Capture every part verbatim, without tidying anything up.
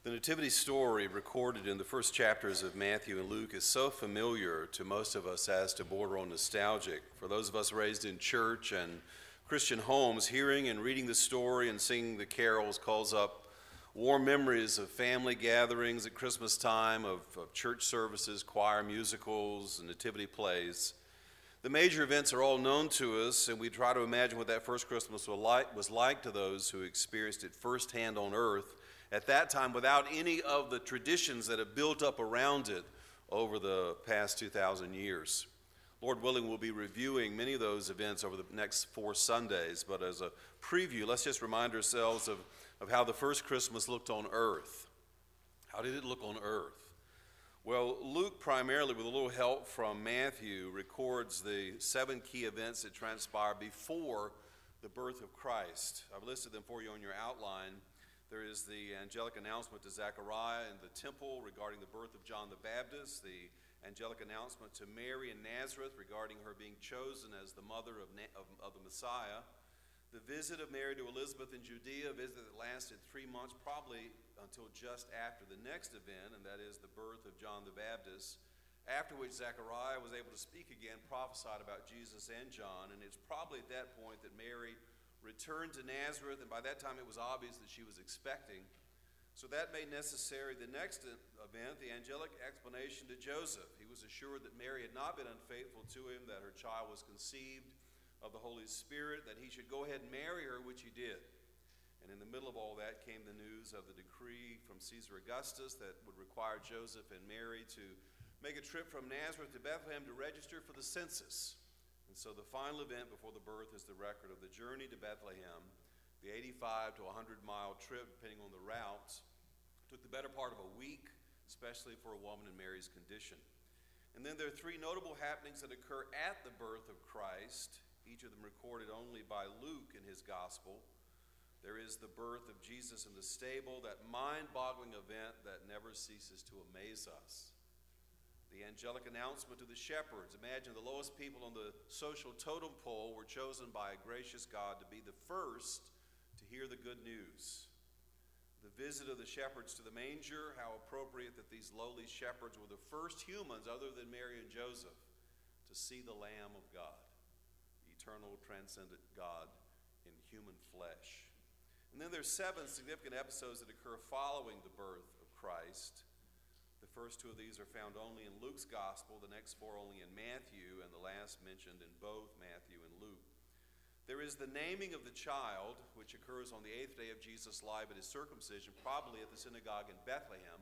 The nativity story recorded in the first chapters of Matthew and Luke is so familiar to most of us as to border on nostalgic. For those of us raised in church and Christian homes, hearing and reading the story and singing the carols calls up warm memories of family gatherings at Christmas time, of, of church services, choir musicals, and nativity plays. The major events are all known to us, and we try to imagine what that first Christmas was like, was like to those who experienced it firsthand on earth at that time without any of the traditions that have built up around it over the past two thousand years. Lord willing, we'll be reviewing many of those events over the next four Sundays, but as a preview, let's just remind ourselves of, of how the first Christmas looked on earth. How did it look on earth? Well, Luke, primarily with a little help from Matthew, records the seven key events that transpired before the birth of Christ. I've listed them for you on your outline. There is the angelic announcement to Zechariah in the temple regarding the birth of John the Baptist, the angelic announcement to Mary in Nazareth regarding her being chosen as the mother of, of, of the Messiah, the visit of Mary to Elizabeth in Judea, a visit that lasted three months, probably until just after the next event, and that is the birth of John the Baptist, after which Zechariah was able to speak again, prophesied about Jesus and John, and it's probably at that point that Mary returned to Nazareth, and by that time it was obvious that she was expecting. So that made necessary the next event, the angelic explanation to Joseph. He was assured that Mary had not been unfaithful to him, that her child was conceived of the Holy Spirit, that he should go ahead and marry her, which he did. And in the middle of all that came the news of the decree from Caesar Augustus that would require Joseph and Mary to make a trip from Nazareth to Bethlehem to register for the census. And so the final event before the birth is the record of the journey to Bethlehem, the eighty-five to one hundred mile trip, depending on the routes. It took the better part of a week, especially for a woman in Mary's condition. And then there are three notable happenings that occur at the birth of Christ, each of them recorded only by Luke in his gospel. There is the birth of Jesus in the stable, that mind-boggling event that never ceases to amaze us. The angelic announcement to the shepherds. Imagine the lowest people on the social totem pole were chosen by a gracious God to be the first to hear the good news. The visit of the shepherds to the manger, how appropriate that these lowly shepherds were the first humans, other than Mary and Joseph, to see the Lamb of God, the eternal, transcendent God in human flesh. And then there's seven significant episodes that occur following the birth of Christ. The first two of these are found only in Luke's gospel, the next four only in Matthew, and the last mentioned in both Matthew and Luke. There is the naming of the child, which occurs on the eighth day of Jesus' life at his circumcision, probably at the synagogue in Bethlehem.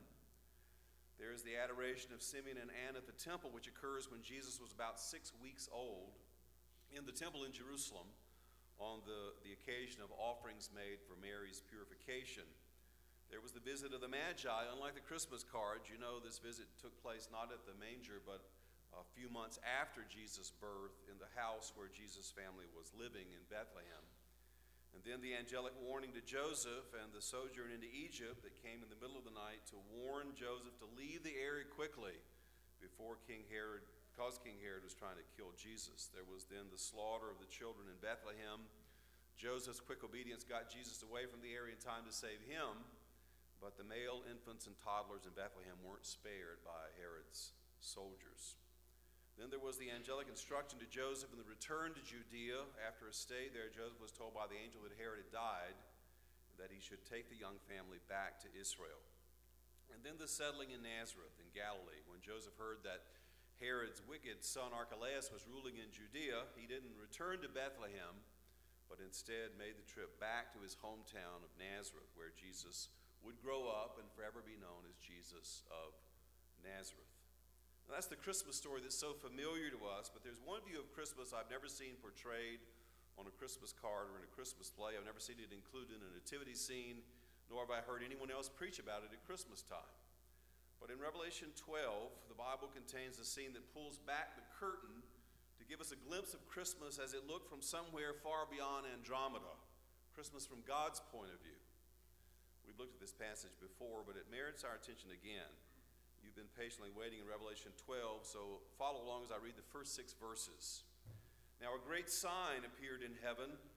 There is the adoration of Simeon and Anna at the temple, which occurs when Jesus was about six weeks old in the temple in Jerusalem on the, the occasion of offerings made for Mary's purification. There was the visit of the Magi. Unlike the Christmas cards, you know this visit took place not at the manger, but a few months after Jesus' birth in the house where Jesus' family was living in Bethlehem. And then the angelic warning to Joseph and the sojourn into Egypt that came in the middle of the night to warn Joseph to leave the area quickly before King Herod, because King Herod was trying to kill Jesus. There was then the slaughter of the children in Bethlehem. Joseph's quick obedience got Jesus away from the area in time to save him. But the male infants and toddlers in Bethlehem weren't spared by Herod's soldiers. Then there was the angelic instruction to Joseph in the return to Judea. After a stay there, Joseph was told by the angel that Herod had died, and that he should take the young family back to Israel. And then the settling in Nazareth in Galilee. When Joseph heard that Herod's wicked son Archelaus was ruling in Judea, he didn't return to Bethlehem, but instead made the trip back to his hometown of Nazareth, where Jesus would grow up and forever be known as Jesus of Nazareth. Now, that's the Christmas story that's so familiar to us, but there's one view of Christmas I've never seen portrayed on a Christmas card or in a Christmas play. I've never seen it included in a nativity scene, nor have I heard anyone else preach about it at Christmas time. But in Revelation twelve, the Bible contains a scene that pulls back the curtain to give us a glimpse of Christmas as it looked from somewhere far beyond Andromeda, Christmas from God's point of view. We've looked at this passage before, but it merits our attention again. You've been patiently waiting in Revelation twelve, so follow along as I read the first six verses. Now a great sign appeared in heaven,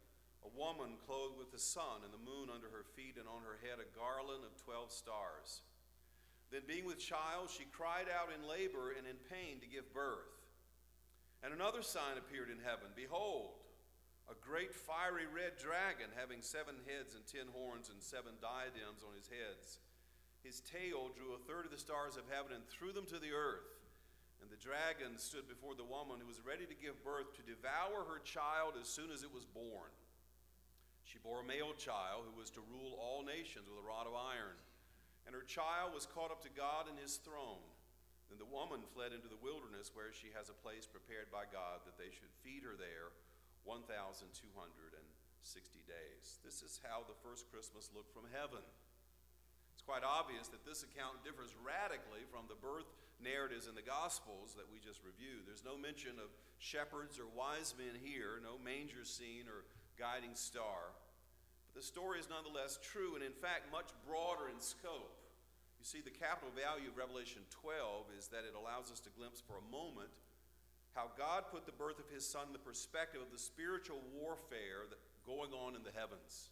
a woman clothed with the sun and the moon under her feet, and on her head a garland of twelve stars. Then being with child, she cried out in labor and in pain to give birth. And another sign appeared in heaven. Behold, a great fiery red dragon, having seven heads and ten horns and seven diadems on his heads. His tail drew a third of the stars of heaven and threw them to the earth. And the dragon stood before the woman who was ready to give birth to devour her child as soon as it was born. She bore a male child who was to rule all nations with a rod of iron. And her child was caught up to God and his throne. Then the woman fled into the wilderness, where she has a place prepared by God that they should feed her there one thousand two hundred sixty days. This is how the first Christmas looked from heaven. It's quite obvious that this account differs radically from the birth narratives in the Gospels that we just reviewed. There's no mention of shepherds or wise men here, no manger scene or guiding star. But the story is nonetheless true and, in fact, much broader in scope. You see, the capital value of Revelation twelve is that it allows us to glimpse for a moment how God put the birth of his Son in the perspective of the spiritual warfare that going on in the heavens.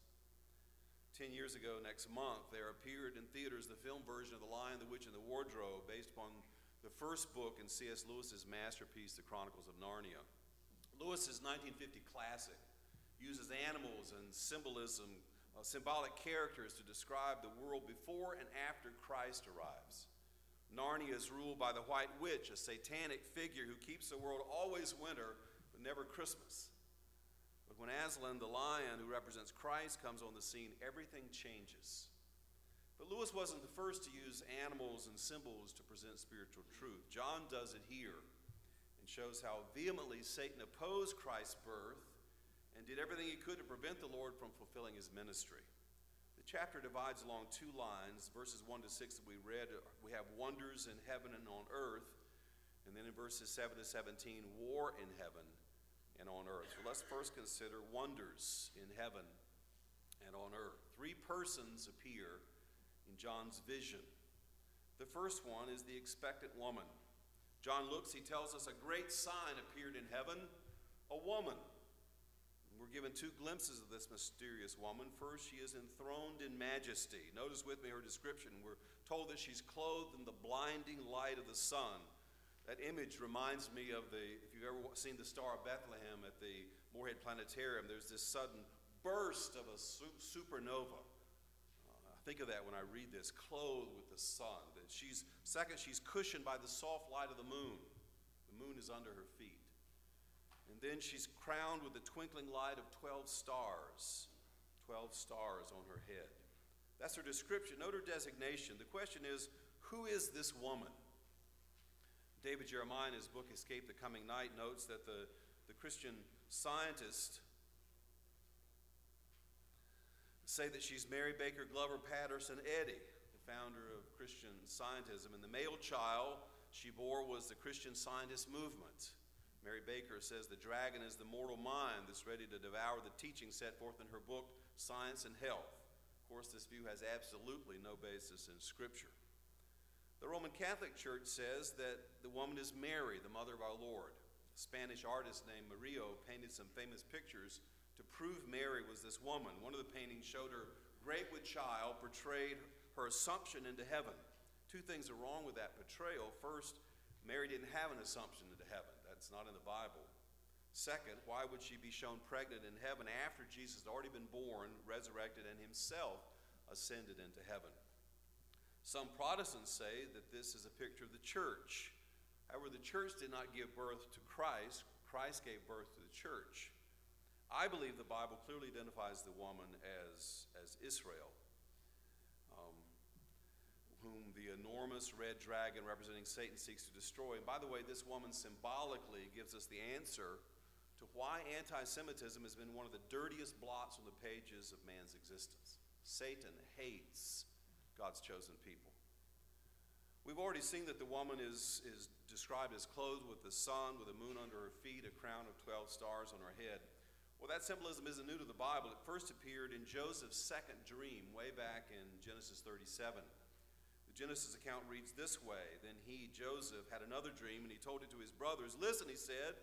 Ten years ago next month, there appeared in theaters the film version of The Lion, the Witch, and the Wardrobe, based upon the first book in C S Lewis's masterpiece, The Chronicles of Narnia. Lewis's nineteen fifty classic uses animals and symbolism, uh, symbolic characters to describe the world before and after Christ arrives. Narnia is ruled by the White Witch, a satanic figure who keeps the world always winter but never Christmas. But when Aslan, the lion who represents Christ, comes on the scene, everything changes. But Lewis wasn't the first to use animals and symbols to present spiritual truth. John does it here and shows how vehemently Satan opposed Christ's birth and did everything he could to prevent the Lord from fulfilling his ministry. The chapter divides along two lines. Verses one to six that we read, we have wonders in heaven and on earth. And then in verses seven to seventeen, war in heaven and on earth. So let's first consider wonders in heaven and on earth. Three persons appear in John's vision. The first one is the expectant woman. John looks, he tells us a great sign appeared in heaven, a woman. We're given two glimpses of this mysterious woman. First, she is enthroned in majesty. Notice with me her description. We're told that she's clothed in the blinding light of the sun. That image reminds me of the, if you've ever seen the Star of Bethlehem at the Moorhead Planetarium, there's this sudden burst of a supernova. Uh, I think of that when I read this, clothed with the sun. That she's, second, she's cushioned by the soft light of the moon. The moon is under her feet. And then she's crowned with the twinkling light of twelve stars, twelve stars on her head. That's her description. Note her designation. The question is, who is this woman? David Jeremiah, in his book, Escape the Coming Night, notes that the, the Christian scientists say that she's Mary Baker Glover Patterson Eddy, the founder of Christian Scientism. And the male child she bore was the Christian Scientist movement. Mary Baker says the dragon is the mortal mind that's ready to devour the teaching set forth in her book, Science and Health. Of course, this view has absolutely no basis in Scripture. The Roman Catholic Church says that the woman is Mary, the mother of our Lord. A Spanish artist named Murillo painted some famous pictures to prove Mary was this woman. One of the paintings showed her great with child, portrayed her assumption into heaven. Two things are wrong with that portrayal. First, Mary didn't have an assumption into heaven. That's not in the Bible. Second, why would she be shown pregnant in heaven after Jesus had already been born, resurrected, and himself ascended into heaven? Some Protestants say that this is a picture of the church. However, the church did not give birth to Christ. Christ gave birth to the church. I believe the Bible clearly identifies the woman as, as Israel, um, whom the enormous red dragon representing Satan seeks to destroy. And by the way, this woman symbolically gives us the answer to why anti-Semitism has been one of the dirtiest blots on the pages of man's existence. Satan hates God's chosen people. We've already seen that the woman is, is described as clothed with the sun, with the moon under her feet, a crown of twelve stars on her head. Well, that symbolism isn't new to the Bible. It first appeared in Joseph's second dream way back in Genesis thirty-seven. The Genesis account reads this way: Then he, Joseph, had another dream, and he told it to his brothers. Listen, he said,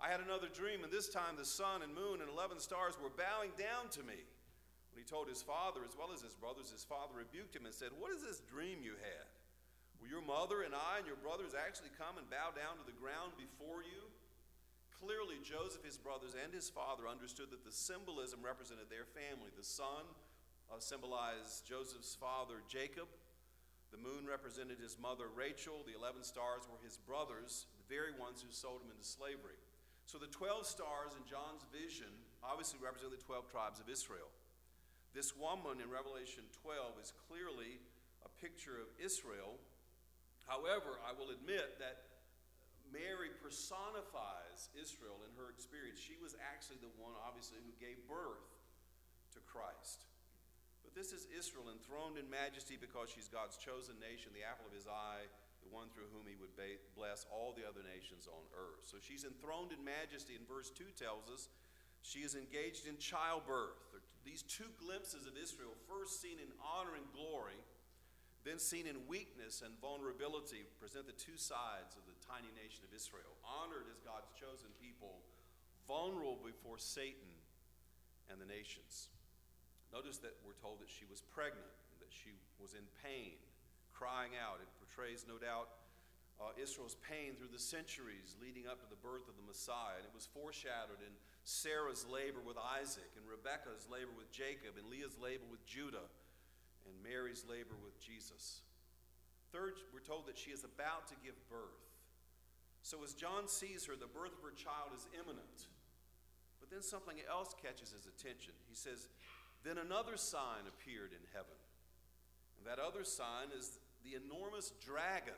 I had another dream, and this time the sun and moon and eleven stars were bowing down to me. When he told his father as well as his brothers, his father rebuked him and said, "What is this dream you had? Will your mother and I and your brothers actually come and bow down to the ground before you?" Clearly, Joseph, his brothers, and his father understood that the symbolism represented their family. The sun uh, symbolized Joseph's father, Jacob. The moon represented his mother, Rachel. The eleven stars were his brothers, the very ones who sold him into slavery. So the twelve stars in John's vision obviously represent the twelve tribes of Israel. This woman in Revelation twelve is clearly a picture of Israel. However, I will admit that Mary personifies Israel in her experience. She was actually the one, obviously, who gave birth to Christ. But this is Israel enthroned in majesty because she's God's chosen nation, the apple of his eye, the one through whom he would bless all the other nations on earth. So she's enthroned in majesty, and verse two tells us she is engaged in childbirth. These two glimpses of Israel, first seen in honor and glory, then seen in weakness and vulnerability, present the two sides of the tiny nation of Israel. Honored as God's chosen people, vulnerable before Satan and the nations. Notice that we're told that she was pregnant, and that she was in pain, crying out. It portrays, no doubt, uh, Israel's pain through the centuries leading up to the birth of the Messiah. And it was foreshadowed in Sarah's labor with Isaac, and Rebekah's labor with Jacob, and Leah's labor with Judah, and Mary's labor with Jesus. Third, we're told that she is about to give birth. So as John sees her, the birth of her child is imminent. But then something else catches his attention. He says, "Then another sign appeared in heaven. And that other sign is the enormous dragon."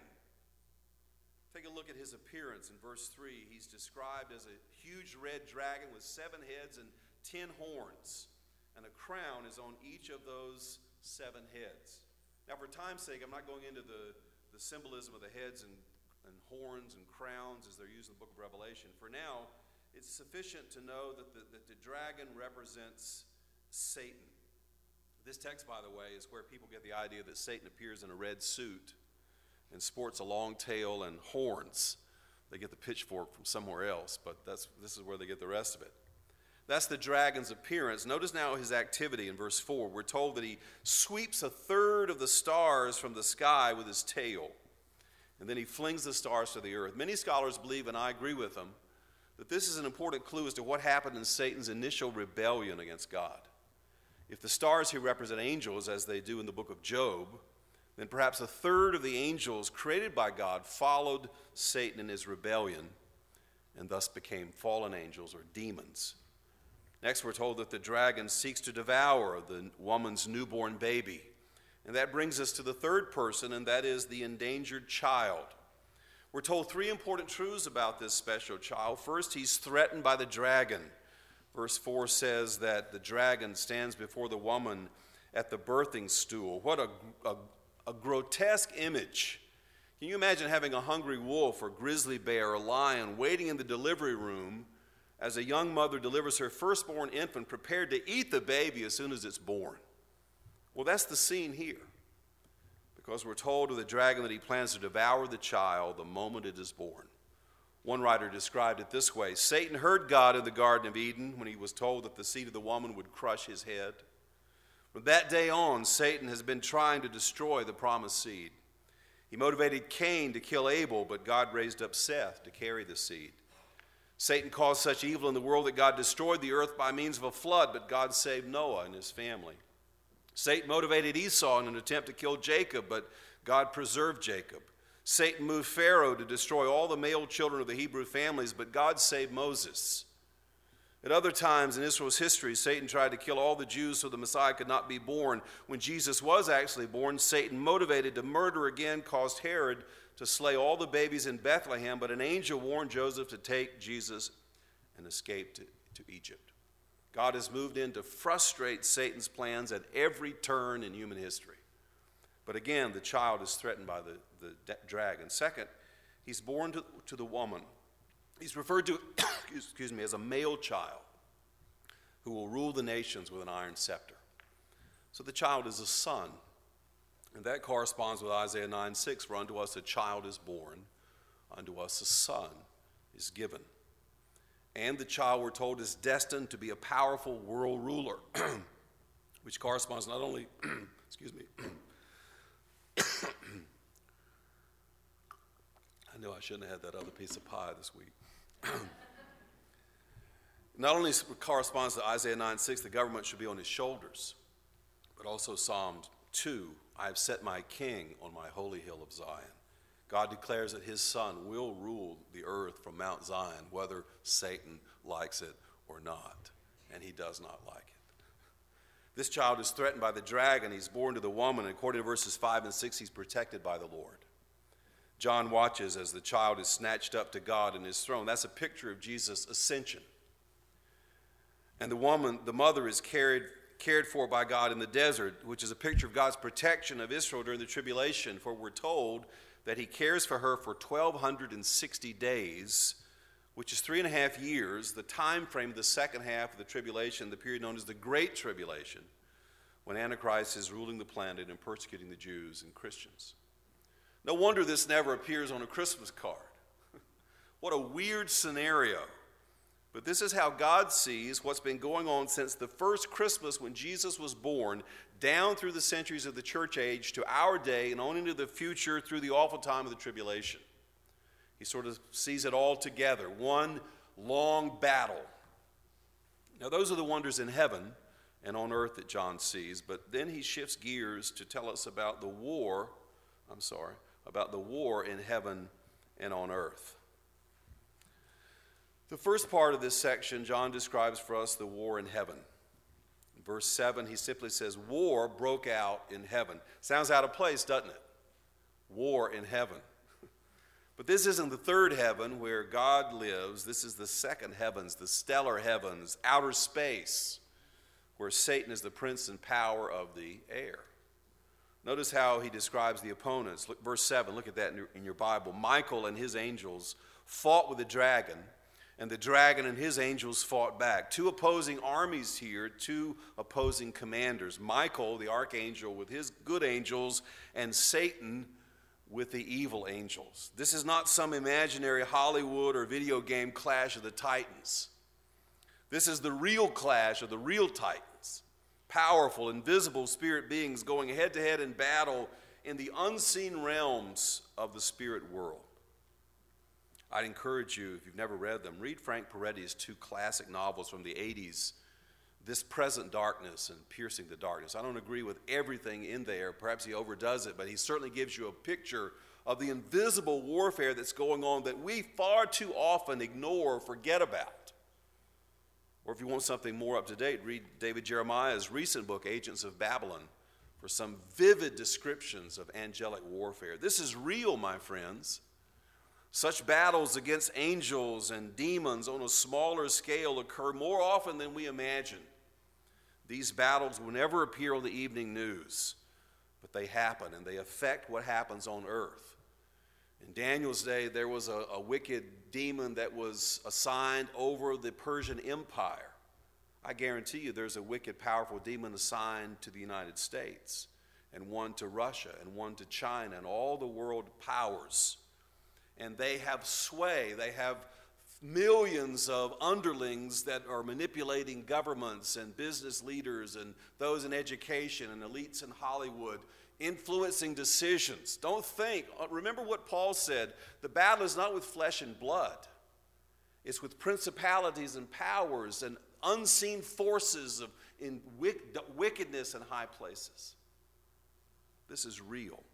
Take a look at his appearance in verse three. He's described as a huge red dragon with seven heads and ten horns. And a crown is on each of those seven heads. Now, for time's sake, I'm not going into the, the symbolism of the heads and, and horns and crowns as they're used in the book of Revelation. For now, it's sufficient to know that the, that the dragon represents Satan. This text, by the way, is where people get the idea that Satan appears in a red suit and sports a long tail and horns. They get the pitchfork from somewhere else, but that's, this is where they get the rest of it. That's the dragon's appearance. Notice now his activity in verse four. We're told that he sweeps a third of the stars from the sky with his tail, and then he flings the stars to the earth. Many scholars believe, and I agree with them, that this is an important clue as to what happened in Satan's initial rebellion against God. If the stars here represent angels, as they do in the book of Job, then perhaps a third of the angels created by God followed Satan in his rebellion and thus became fallen angels or demons. Next, we're told that the dragon seeks to devour the woman's newborn baby. And that brings us to the third person, and that is the endangered child. We're told three important truths about this special child. First, he's threatened by the dragon. Verse four says that the dragon stands before the woman at the birthing stool. What a, a, a grotesque image. Can you imagine having a hungry wolf or grizzly bear or lion waiting in the delivery room as a young mother delivers her firstborn infant, prepared to eat the baby as soon as it's born? Well, that's the scene here, because we're told of the dragon that he plans to devour the child the moment it is born. One writer described it this way: Satan heard God in the Garden of Eden when he was told that the seed of the woman would crush his head. From that day on, Satan has been trying to destroy the promised seed. He motivated Cain to kill Abel, but God raised up Seth to carry the seed. Satan caused such evil in the world that God destroyed the earth by means of a flood, but God saved Noah and his family. Satan motivated Esau in an attempt to kill Jacob, but God preserved Jacob. Satan moved Pharaoh to destroy all the male children of the Hebrew families, but God saved Moses. At other times in Israel's history, Satan tried to kill all the Jews so the Messiah could not be born. When Jesus was actually born, Satan, motivated to murder again, caused Herod to slay all the babies in Bethlehem, but an angel warned Joseph to take Jesus and escape to, to Egypt. God has moved in to frustrate Satan's plans at every turn in human history. But again, the child is threatened by the, the dragon. Second, he's born to, to the woman. He's referred to, excuse me, as a male child who will rule the nations with an iron scepter. So the child is a son. And that corresponds with Isaiah nine six, for unto us a child is born, unto us a son is given. And the child, we're told, is destined to be a powerful world ruler, which corresponds not only, excuse me, I know I shouldn't have had that other piece of pie this week. Not only corresponds to Isaiah nine six, the government should be on his shoulders, but also Psalm two, I have set my king on my holy hill of Zion. God declares that his son will rule the earth from Mount Zion, whether Satan likes it or not, and he does not like it. This child is threatened by the dragon. He's born to the woman, and according to verses five and six, he's protected by the Lord. John watches as the child is snatched up to God in his throne. That's a picture of Jesus' ascension. And the woman, the mother, is carried cared for by God in the desert, which is a picture of God's protection of Israel during the tribulation, for we're told that he cares for her for twelve sixty days, which is three and a half years, the time frame of the second half of the tribulation, the period known as the Great Tribulation, when Antichrist is ruling the planet and persecuting the Jews and Christians. No wonder this never appears on a Christmas card. What a weird scenario. But this is how God sees what's been going on since the first Christmas when Jesus was born, down through the centuries of the church age to our day and on into the future through the awful time of the tribulation. He sort of sees it all together, one long battle. Now those are the wonders in heaven and on earth that John sees, but then he shifts gears to tell us about the war, I'm sorry, about the war in heaven and on earth. The first part of this section, John describes for us the war in heaven. In verse seven, he simply says, war broke out in heaven. Sounds out of place, doesn't it? War in heaven. But this isn't the third heaven where God lives. This is the second heavens, the stellar heavens, outer space, where Satan is the prince and power of the air. Notice how he describes the opponents. Look, verse seven, look at that in your, in your Bible. Michael and his angels fought with the dragon, and the dragon and his angels fought back. Two opposing armies here, two opposing commanders. Michael, the archangel, with his good angels, and Satan with the evil angels. This is not some imaginary Hollywood or video game clash of the titans. This is the real clash of the real titans. Powerful, invisible spirit beings going head-to-head in battle in the unseen realms of the spirit world. I'd encourage you, if you've never read them, read Frank Peretti's two classic novels from the eighties, This Present Darkness and Piercing the Darkness. I don't agree with everything in there. Perhaps he overdoes it, but he certainly gives you a picture of the invisible warfare that's going on that we far too often ignore or forget about. Or if you want something more up to date, read David Jeremiah's recent book, Agents of Babylon, for some vivid descriptions of angelic warfare. This is real, my friends. Such battles against angels and demons on a smaller scale occur more often than we imagine. These battles will never appear on the evening news, but they happen, and they affect what happens on earth. In Daniel's day, there was a, a wicked demon that was assigned over the Persian Empire. I guarantee you there's a wicked, powerful demon assigned to the United States, and one to Russia, and one to China, and all the world powers. And they have sway. They have millions of underlings that are manipulating governments and business leaders and those in education and elites in Hollywood, influencing decisions. Don't think, remember what Paul said, the battle is not with flesh and blood. It's with principalities and powers and unseen forces of in wickedness in high places. This is real.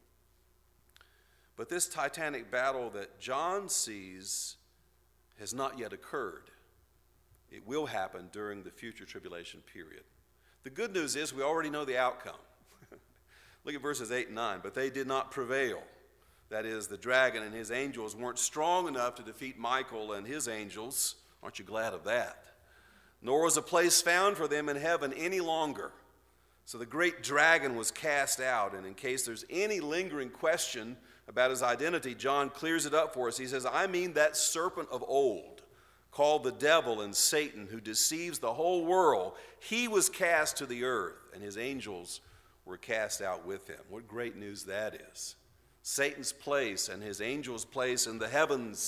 But this titanic battle that John sees has not yet occurred. It will happen during the future tribulation period. The good news is we already know the outcome. Look at verses eight and nine. But they did not prevail. That is, the dragon and his angels weren't strong enough to defeat Michael and his angels. Aren't you glad of that? Nor was a place found for them in heaven any longer. So the great dragon was cast out, and in case there's any lingering question about his identity, John clears it up for us. He says, I mean that serpent of old, called the devil and Satan, who deceives the whole world. He was cast to the earth, and his angels were cast out with him. What great news that is. Satan's place and his angels' place in the heavens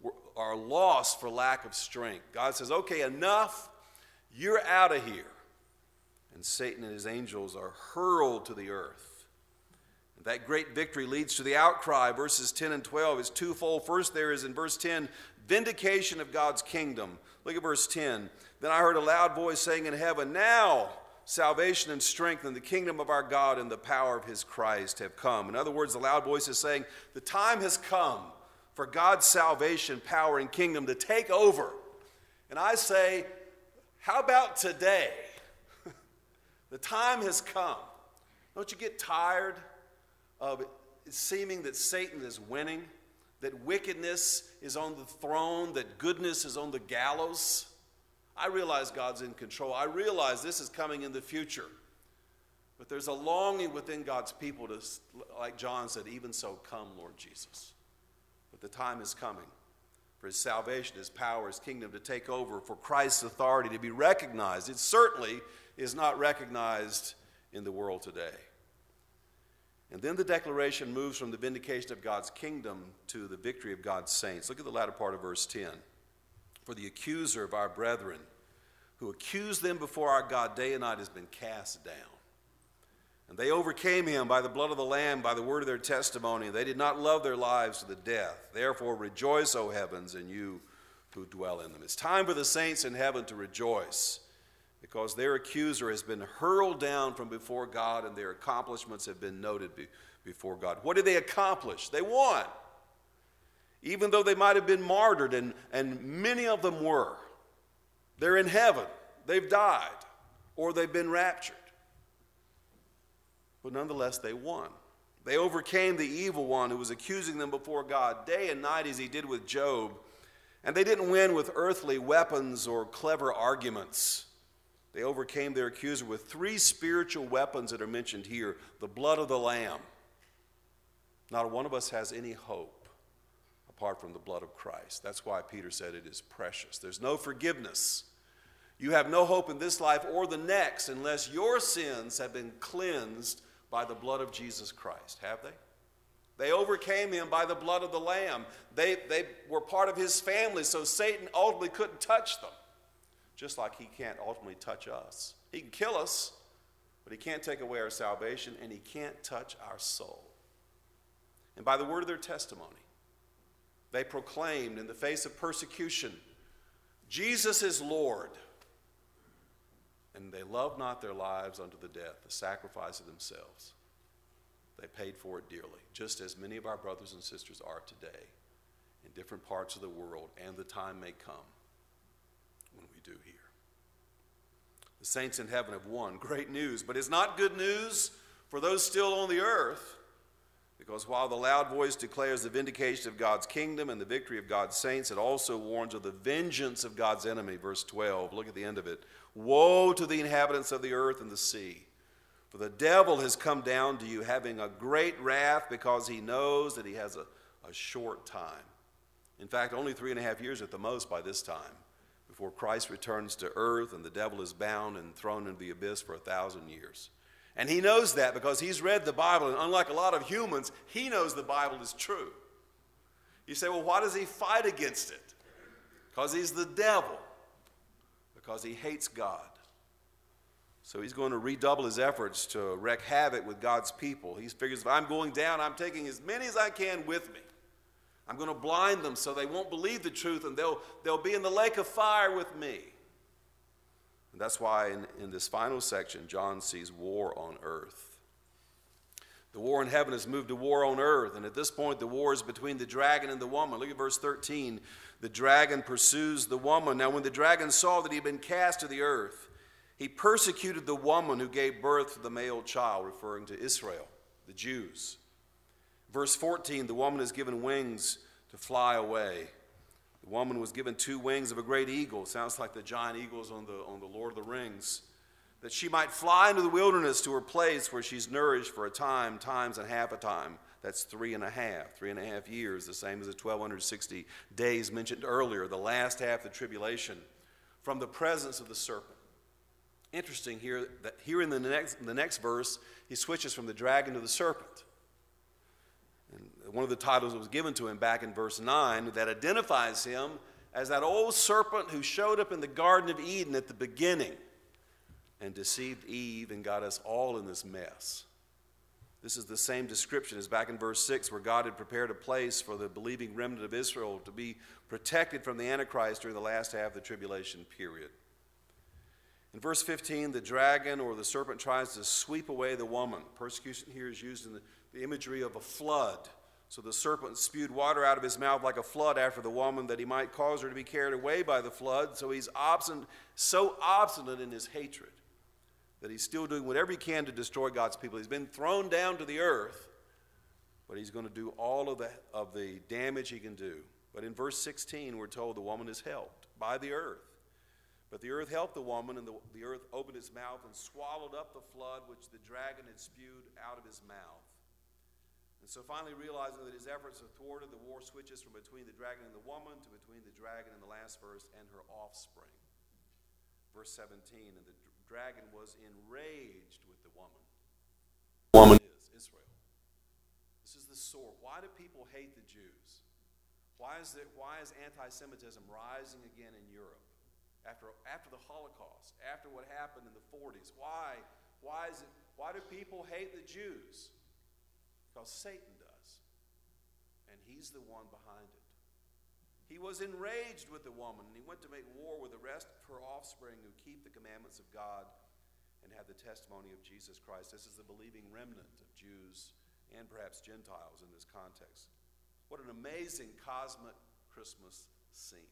are lost for lack of strength. God says, okay, enough, you're out of here. And Satan and his angels are hurled to the earth. And that great victory leads to the outcry. Verses ten and twelve is twofold. First, there is in verse ten, vindication of God's kingdom. Look at verse ten. Then I heard a loud voice saying in heaven, now salvation and strength and the kingdom of our God and the power of his Christ have come. In other words, the loud voice is saying, the time has come for God's salvation, power, and kingdom to take over. And I say, how about today? The time has come. Don't you get tired of it seeming that Satan is winning, that wickedness is on the throne, that goodness is on the gallows? I realize God's in control. I realize this is coming in the future. But there's a longing within God's people to, like John said, even so, come, Lord Jesus. But the time is coming for his salvation, his power, his kingdom to take over, for Christ's authority to be recognized. It certainly is not recognized in the world today. And then the declaration moves from the vindication of God's kingdom to the victory of God's saints. Look at the latter part of verse ten. For the accuser of our brethren, who accused them before our God day and night, has been cast down. And they overcame him by the blood of the Lamb, by the word of their testimony. And they did not love their lives to the death. Therefore rejoice, O heavens, and you who dwell in them. It's time for the saints in heaven to rejoice, because their accuser has been hurled down from before God, and their accomplishments have been noted be, before God. What did they accomplish? They won. Even though they might have been martyred, and, and many of them were. They're in heaven. They've died, or they've been raptured. But nonetheless, they won. They overcame the evil one who was accusing them before God day and night, as he did with Job. And they didn't win with earthly weapons or clever arguments. They overcame their accuser with three spiritual weapons that are mentioned here. The blood of the Lamb. Not one of us has any hope apart from the blood of Christ. That's why Peter said it is precious. There's no forgiveness. You have no hope in this life or the next unless your sins have been cleansed by the blood of Jesus Christ. Have they? They overcame him by the blood of the Lamb. They, they were part of his family, so Satan ultimately couldn't touch them. Just like he can't ultimately touch us. He can kill us, but he can't take away our salvation, and he can't touch our soul. And by the word of their testimony, they proclaimed in the face of persecution, Jesus is Lord. And they loved not their lives unto the death, the sacrifice of themselves. They paid for it dearly, just as many of our brothers and sisters are today in different parts of the world, and the time may come when we do here. The saints in heaven have won. Great news, but it's not good news for those still on the earth, because while the loud voice declares the vindication of God's kingdom and the victory of God's saints, it also warns of the vengeance of God's enemy. Verse twelve, look at the end of it. Woe to the inhabitants of the earth and the sea, for the devil has come down to you having a great wrath, because he knows that he has a, a short time. In fact, only three and a half years at the most by this time, before Christ returns to earth and the devil is bound and thrown into the abyss for a thousand years. And he knows that because he's read the Bible, and unlike a lot of humans, he knows the Bible is true. You say, well, why does he fight against it? Because he's the devil. Because he hates God. So he's going to redouble his efforts to wreak havoc with God's people. He figures, if I'm going down, I'm taking as many as I can with me. I'm going to blind them so they won't believe the truth, and they'll, they'll be in the lake of fire with me. And that's why in, in this final section, John sees war on earth. The war in heaven has moved to war on earth, and at this point the war is between the dragon and the woman. Look at verse thirteen. The dragon pursues the woman. Now when the dragon saw that he had been cast to the earth, he persecuted the woman who gave birth to the male child, referring to Israel, the Jews. Verse fourteen, the woman is given wings to fly away. The woman was given two wings of a great eagle. Sounds like the giant eagles on the, on the Lord of the Rings. That she might fly into the wilderness to her place where she's nourished for a time, times and half a time. That's three and a half, three and a half years, the same as the twelve sixty days mentioned earlier, the last half of the tribulation, from the presence of the serpent. Interesting here that here in the next, in the next verse, he switches from the dragon to the serpent. And the one of the titles that was given to him back in verse nine that identifies him as that old serpent who showed up in the Garden of Eden at the beginning and deceived Eve and got us all in this mess. This is the same description as back in verse six, where God had prepared a place for the believing remnant of Israel to be protected from the Antichrist during the last half of the tribulation period. In verse fifteen, the dragon or the serpent tries to sweep away the woman. Persecution here is used in the, the imagery of a flood. So the serpent spewed water out of his mouth like a flood after the woman, that he might cause her to be carried away by the flood. So he's obstinate, so obstinate in his hatred that he's still doing whatever he can to destroy God's people. He's been thrown down to the earth, but he's going to do all of the, of the damage he can do. But in verse sixteen, we're told the woman is helped by the earth. But the earth helped the woman, and the, the earth opened its mouth and swallowed up the flood which the dragon had spewed out of his mouth. And so finally realizing that his efforts have thwarted, the war switches from between the dragon and the woman to between the dragon in the last verse and her offspring. Verse seventeen, and the dragon was enraged with the woman. The woman is Israel. This is the sword. Why do people hate the Jews? Why is, it, why is anti-Semitism rising again in Europe? After, after the Holocaust, after what happened in the forties, why, why, is it, why do people hate the Jews? Because Satan does, and he's the one behind it. He was enraged with the woman, and he went to make war with the rest of her offspring who keep the commandments of God and have the testimony of Jesus Christ. This is the believing remnant of Jews and perhaps Gentiles in this context. What an amazing cosmic Christmas scene.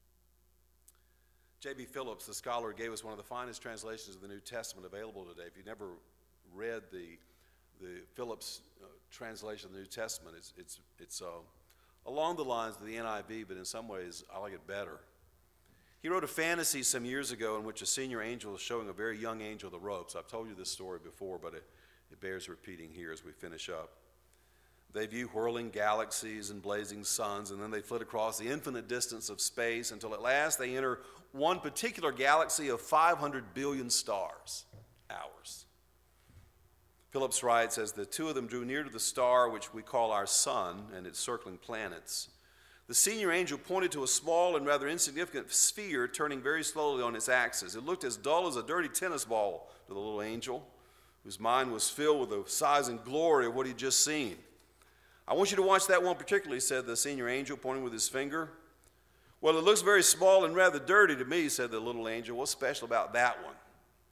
J B Phillips, the scholar, gave us one of the finest translations of the New Testament available today. If you've never read the, the Phillips uh, translation of the New Testament, it's, it's, it's uh, along the lines of the N I V, but in some ways I like it better. He wrote a fantasy some years ago in which a senior angel is showing a very young angel the ropes. I've told you this story before, but it, it bears repeating here as we finish up. They view whirling galaxies and blazing suns, and then they flit across the infinite distance of space until at last they enter one particular galaxy of five hundred billion stars, ours. Phillips writes, as the two of them drew near to the star which we call our sun and its circling planets, the senior angel pointed to a small and rather insignificant sphere turning very slowly on its axis. It looked as dull as a dirty tennis ball to the little angel, whose mind was filled with the size and glory of what he'd just seen. I want you to watch that one particularly, said the senior angel, pointing with his finger. Well, it looks very small and rather dirty to me, said the little angel. What's special about that one?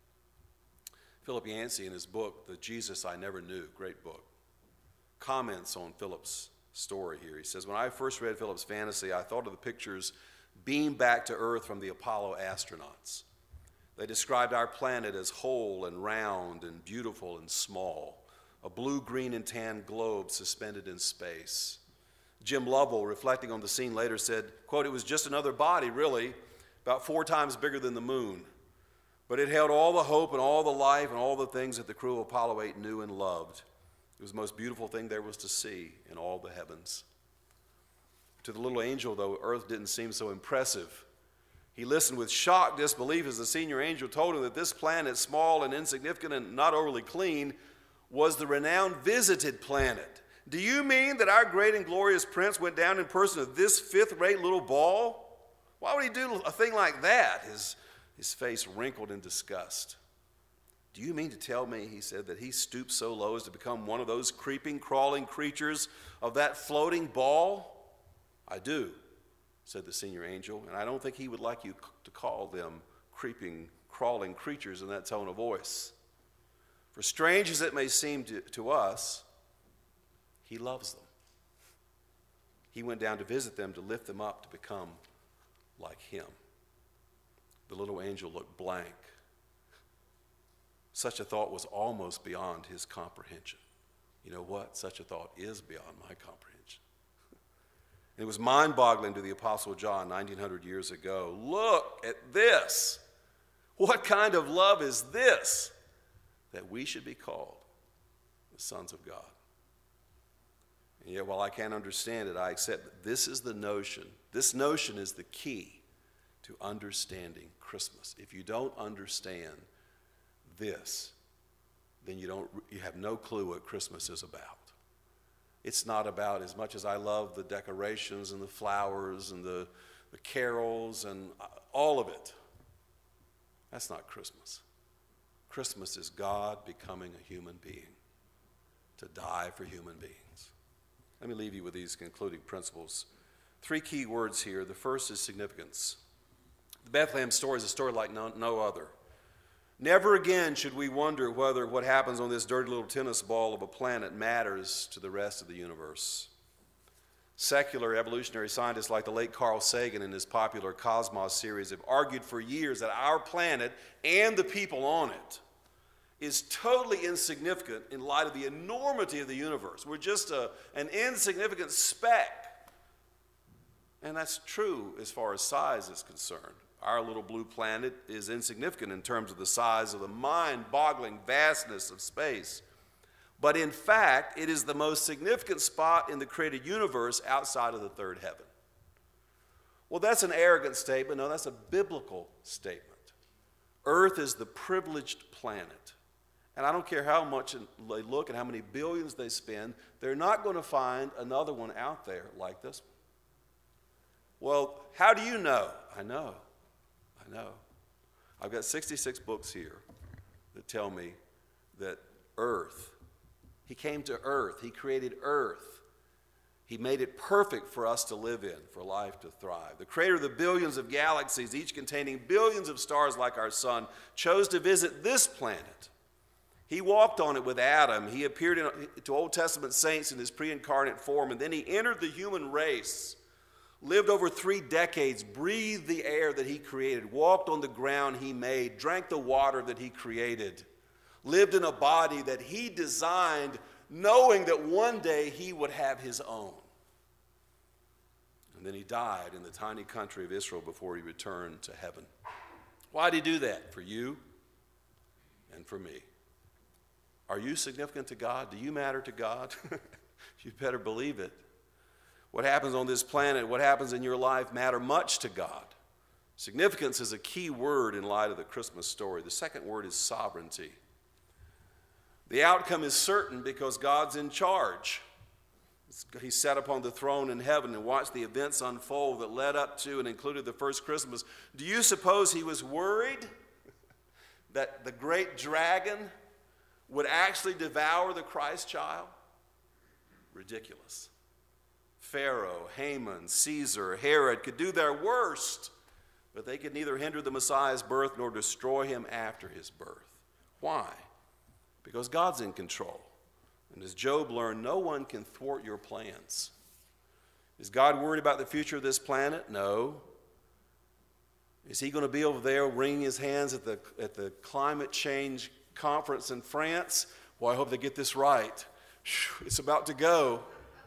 Philip Yancey, in his book, The Jesus I Never Knew, great book, comments on Philip's story here. He says, when I first read Philip's fantasy, I thought of the pictures beamed back to Earth from the Apollo astronauts. They described our planet as whole and round and beautiful and small, a blue, green, and tan globe suspended in space. Jim Lovell, reflecting on the scene later, said, quote, it was just another body, really, about four times bigger than the moon. But it held all the hope and all the life and all the things that the crew of Apollo eight knew and loved. It was the most beautiful thing there was to see in all the heavens. To the little angel, though, Earth didn't seem so impressive. He listened with shocked disbelief as the senior angel told him that this planet, small and insignificant and not overly clean, was the renowned visited planet. Do you mean that our great and glorious prince went down in person to this fifth-rate little ball? Why would he do a thing like that? His, his face wrinkled in disgust. Do you mean to tell me, he said, that he stooped so low as to become one of those creeping, crawling creatures of that floating ball? I do, said the senior angel, and I don't think he would like you to call them creeping, crawling creatures in that tone of voice. For strange as it may seem to, to us, he loves them. He went down to visit them, to lift them up, to become like him. The little angel looked blank. Such a thought was almost beyond his comprehension. You know what? Such a thought is beyond my comprehension. It was mind-boggling to the Apostle John nineteen hundred years ago. Look at this. What kind of love is this, that we should be called the sons of God? And yet, while I can't understand it, I accept that this is the notion. This notion is the key to understanding Christmas. If you don't understand this, then you don't, you have no clue what Christmas is about. It's not about, as much as I love the decorations and the flowers and the, the carols and all of it, that's not Christmas. Christmas is God becoming a human being to die for human beings. Let me leave you with these concluding principles. Three key words here. The first is significance. The Bethlehem story is a story like no, no other. Never again should we wonder whether what happens on this dirty little tennis ball of a planet matters to the rest of the universe. Secular evolutionary scientists like the late Carl Sagan in his popular Cosmos series have argued for years that our planet and the people on it is totally insignificant in light of the enormity of the universe. We're just a, an insignificant speck. And that's true as far as size is concerned. Our little blue planet is insignificant in terms of the size of the mind-boggling vastness of space. But in fact, it is the most significant spot in the created universe outside of the third heaven. Well, that's an arrogant statement. No, that's a biblical statement. Earth is the privileged planet. And I don't care how much they look and how many billions they spend, they're not going to find another one out there like this one. Well, how do you know? I know. I know. I've got sixty-six books here that tell me that Earth, He came to Earth. He created Earth. He made it perfect for us to live in, for life to thrive. The creator of the billions of galaxies, each containing billions of stars like our sun, chose to visit this planet. He walked on it with Adam. He appeared in, to Old Testament saints in his pre-incarnate form, and then he entered the human race, lived over three decades, breathed the air that he created, walked on the ground he made, drank the water that he created, lived in a body that he designed, knowing that one day he would have his own. And then he died in the tiny country of Israel before he returned to heaven. Why did he do that? For you and for me. Are you significant to God? Do you matter to God? You better believe it. What happens on this planet, what happens in your life matter much to God. Significance is a key word in light of the Christmas story. The second word is sovereignty. The outcome is certain because God's in charge. He sat upon the throne in heaven and watched the events unfold that led up to and included the first Christmas. Do you suppose he was worried that the great dragon would actually devour the Christ child? Ridiculous. Pharaoh, Haman, Caesar, Herod could do their worst, but they could neither hinder the Messiah's birth nor destroy him after his birth. Why? Because God's in control. And as Job learned, no one can thwart your plans. Is God worried about the future of this planet? No. Is he going to be over there wringing his hands at the, at the climate change conference in France? Well, I hope they get this right. It's about to go.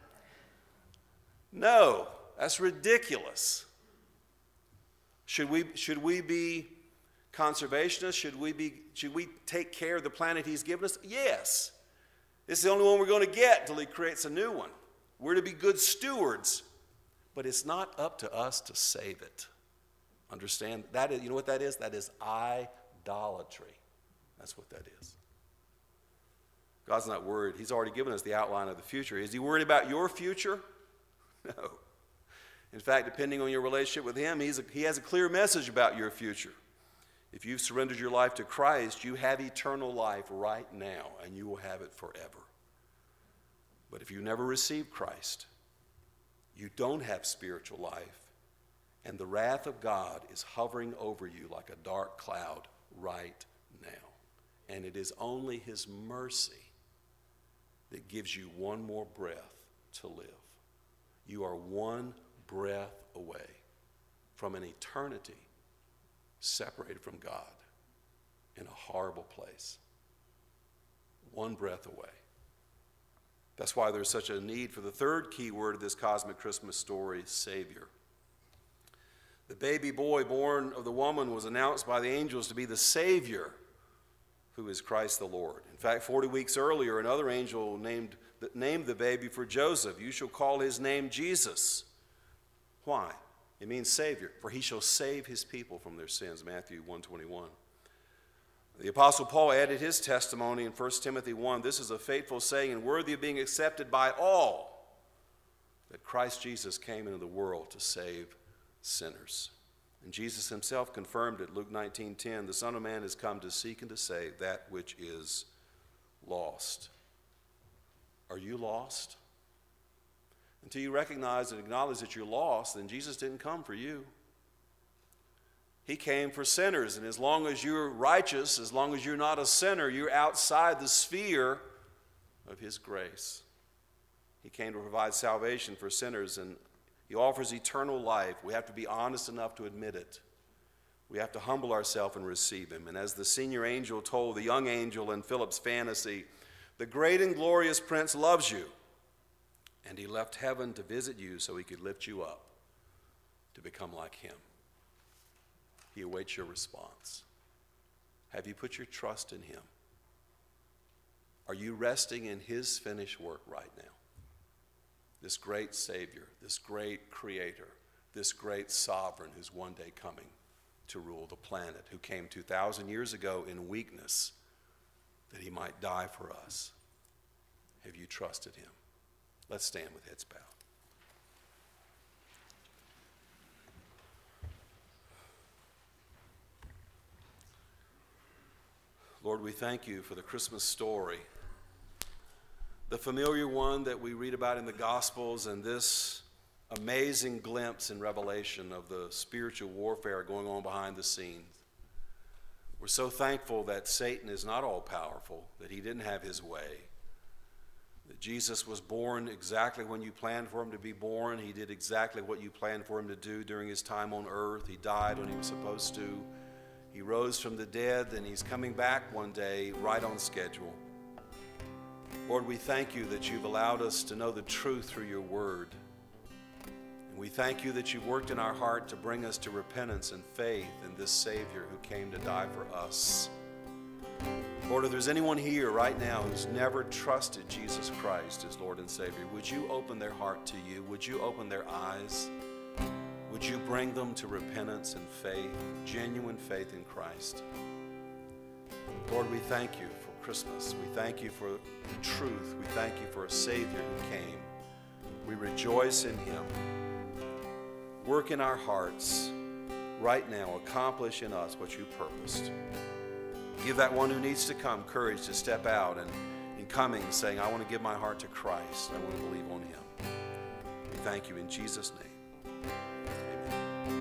No, that's ridiculous. Should we, should we be conservationists? Should we, be, should we take care of the planet he's given us? Yes. It's the only one we're going to get until he creates a new one. We're to be good stewards. But it's not up to us to save it. Understand? That is, you know what that is? That is idolatry. That's what that is. God's not worried. He's already given us the outline of the future. Is he worried about your future? No. In fact, depending on your relationship with him, he's a, he has a clear message about your future. If you've surrendered your life to Christ, you have eternal life right now, and you will have it forever. But if you never received Christ, you don't have spiritual life, and the wrath of God is hovering over you like a dark cloud right now. And it is only his mercy that gives you one more breath to live. You are one breath away from an eternity separated from God in a horrible place. One breath away. That's why there's such a need for the third key word of this cosmic Christmas story, Savior. The baby boy born of the woman was announced by the angels to be the Savior, who is Christ the Lord. In fact, forty weeks earlier, another angel named, named the baby for Joseph. You shall call his name Jesus. Why? It means Savior, for he shall save his people from their sins, Matthew one twenty-one. The Apostle Paul added his testimony in First Timothy one. This is a faithful saying and worthy of being accepted by all that Christ Jesus came into the world to save sinners. And Jesus himself confirmed it, Luke nineteen ten, the Son of Man has come to seek and to save that which is lost. Are you lost? Until you recognize and acknowledge that you're lost, then Jesus didn't come for you. He came for sinners, and as long as you're righteous, as long as you're not a sinner, you're outside the sphere of his grace. He came to provide salvation for sinners, and he offers eternal life. We have to be honest enough to admit it. We have to humble ourselves and receive him. And as the senior angel told the young angel in Philip's fantasy, the great and glorious Prince loves you, and he left heaven to visit you so he could lift you up to become like him. He awaits your response. Have you put your trust in him? Are you resting in his finished work right now? This great Savior, this great Creator, this great Sovereign who's one day coming to rule the planet, who came two thousand years ago in weakness that he might die for us. Have you trusted him? Let's stand with heads bowed. Lord, we thank you for the Christmas story, the familiar one that we read about in the Gospels, and this amazing glimpse in Revelation of the spiritual warfare going on behind the scenes. We're so thankful that Satan is not all powerful, that he didn't have his way, that Jesus was born exactly when you planned for him to be born. He did exactly what you planned for him to do during his time on earth. He died when he was supposed to. He rose from the dead, and he's coming back one day right on schedule. Lord, we thank you that you've allowed us to know the truth through your word. And we thank you that you've worked in our heart to bring us to repentance and faith in this Savior who came to die for us. Lord, if there's anyone here right now who's never trusted Jesus Christ as Lord and Savior, would you open their heart to you? Would you open their eyes? Would you bring them to repentance and faith, genuine faith in Christ? Lord, we thank you for Christmas. We thank you for the truth. We thank you for a Savior who came. We rejoice in him. Work in our hearts right now. Accomplish in us what you purposed. Give that one who needs to come courage to step out and in coming saying, I want to give my heart to Christ. I want to believe on him. We thank you in Jesus' name.